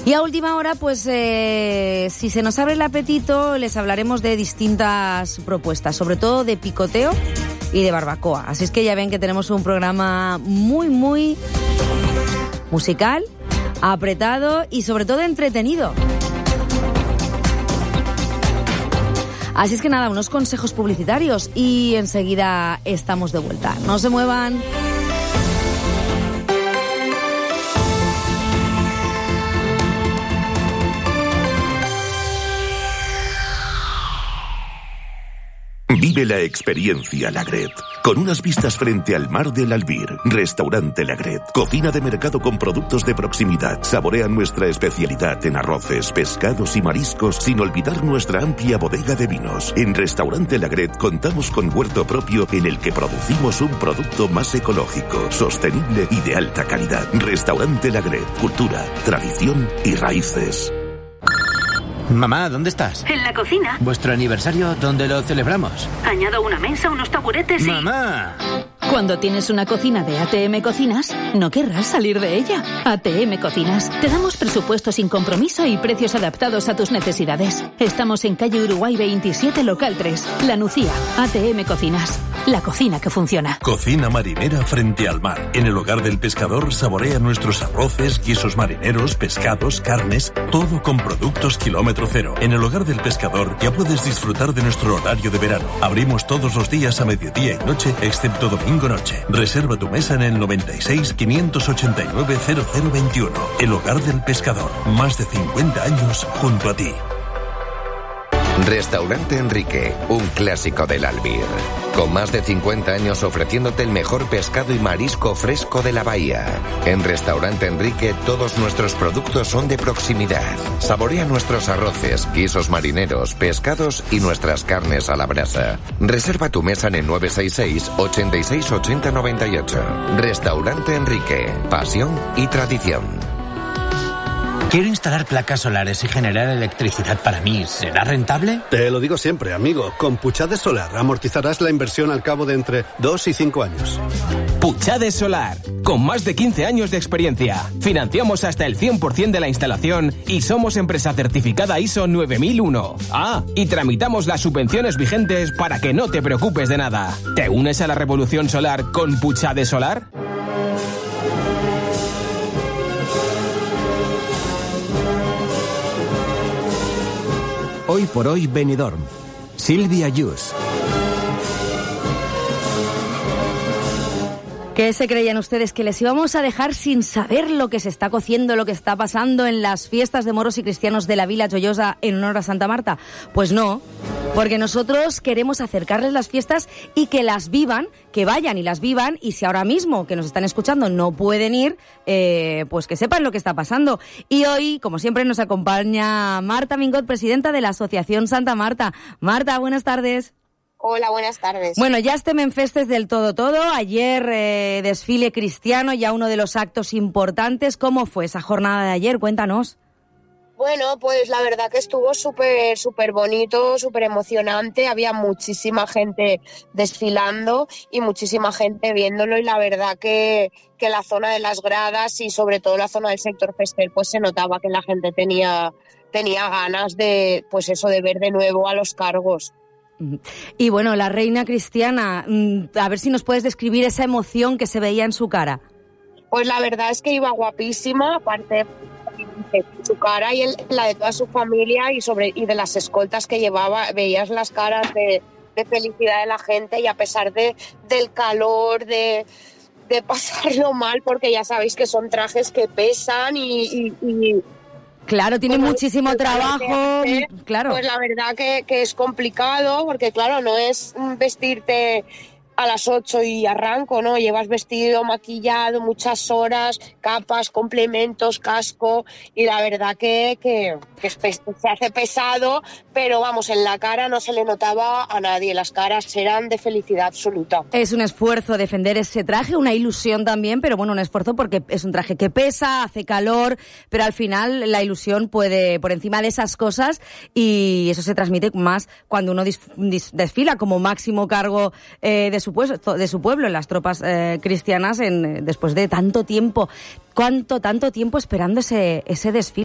Y a última hora, pues si se nos abre el apetito, les hablaremos de distintas propuestas, sobre todo de picoteo y de barbacoa. Así es que ya ven que tenemos un programa muy, muy musical, apretado y sobre todo entretenido. Así es que nada, unos consejos publicitarios y enseguida estamos de vuelta. No se muevan. Vive la experiencia Lagret, con unas vistas frente al mar del Albir. Restaurante Lagret, cocina de mercado con productos de proximidad. Saborea nuestra especialidad en arroces, pescados y mariscos, sin olvidar nuestra amplia bodega de vinos. En Restaurante Lagret contamos con huerto propio en el que producimos un producto más ecológico, sostenible y de alta calidad. Restaurante Lagret, cultura, tradición y raíces. Mamá, ¿dónde estás? En la cocina. ¿Vuestro aniversario dónde lo celebramos? Añado una mesa, unos taburetes y... ¡Mamá! Cuando tienes una cocina de ATM Cocinas, no querrás salir de ella. ATM Cocinas. Te damos presupuesto sin compromiso y precios adaptados a tus necesidades. Estamos en calle Uruguay 27, local 3. La Nucía. ATM Cocinas. La cocina que funciona. Cocina marinera frente al mar. En el Hogar del Pescador saborea nuestros arroces, guisos marineros, pescados, carnes, todo con productos kilómetro cero. En el Hogar del Pescador ya puedes disfrutar de nuestro horario de verano. Abrimos todos los días a mediodía y noche, excepto domingo noche. Reserva tu mesa en el 96 589 0021. El Hogar del Pescador. Más de 50 años junto a ti. Restaurante Enrique, un clásico del Albir. Con más de 50 años ofreciéndote el mejor pescado y marisco fresco de la bahía. En Restaurante Enrique todos nuestros productos son de proximidad. Saborea nuestros arroces, guisos marineros, pescados y nuestras carnes a la brasa. Reserva tu mesa en el 966 86 80 98. Restaurante Enrique, pasión y tradición. Quiero instalar placas solares y generar electricidad para mí. ¿Será rentable? Te lo digo siempre, amigo. Con Puchades Solar amortizarás la inversión al cabo de entre 2 y 5 años. Puchades Solar, con más de 15 años de experiencia. Financiamos hasta el 100% de la instalación y somos empresa certificada ISO 9001. Ah, y tramitamos las subvenciones vigentes para que no te preocupes de nada. ¿Te unes a la revolución solar con Puchades Solar? Hoy por hoy Benidorm. Silvia Yus. ¿Qué se creían ustedes? ¿Que les íbamos a dejar sin saber lo que se está cociendo, lo que está pasando en las fiestas de moros y cristianos de la Vila Joyosa en honor a Santa Marta? Pues no, porque nosotros queremos acercarles las fiestas y que las vivan, que vayan y las vivan, y si ahora mismo que nos están escuchando no pueden ir, pues que sepan lo que está pasando. Y hoy, como siempre, nos acompaña Marta Mingot, presidenta de la Asociación Santa Marta. Marta, buenas tardes. Hola, buenas tardes. Bueno, ya este Menfestes del todo. Ayer desfile cristiano, ya uno de los actos importantes. ¿Cómo fue esa jornada de ayer? Cuéntanos. Bueno, pues la verdad que estuvo súper bonito, súper emocionante. Había muchísima gente desfilando y muchísima gente viéndolo, y la verdad que la zona de las gradas y sobre todo la zona del sector fester, pues se notaba que la gente tenía ganas de, pues eso, de ver de nuevo a los cargos. Y bueno, la reina cristiana, a ver si nos puedes describir esa emoción que se veía en su cara. Pues la verdad es que iba guapísima, aparte de su cara y la de toda su familia y de las escoltas que llevaba, veías las caras de felicidad de la gente, y a pesar del calor, de pasarlo mal, porque ya sabéis que son trajes que pesan y claro, tiene muchísimo trabajo, claro. Pues la verdad que es complicado, porque claro, no es vestirte a las 8 y arranco, ¿no? Llevas vestido, maquillado, muchas horas, capas, complementos, casco, y la verdad que se hace pesado, pero vamos, en la cara no se le notaba a nadie, las caras eran de felicidad absoluta. Es un esfuerzo defender ese traje, una ilusión también, pero bueno, un esfuerzo porque es un traje que pesa, hace calor, pero al final la ilusión puede por encima de esas cosas, y eso se transmite más cuando uno desfila como máximo cargo de su pueblo en las tropas cristianas después de tanto tiempo. ¿Tanto tiempo esperando ese desfile?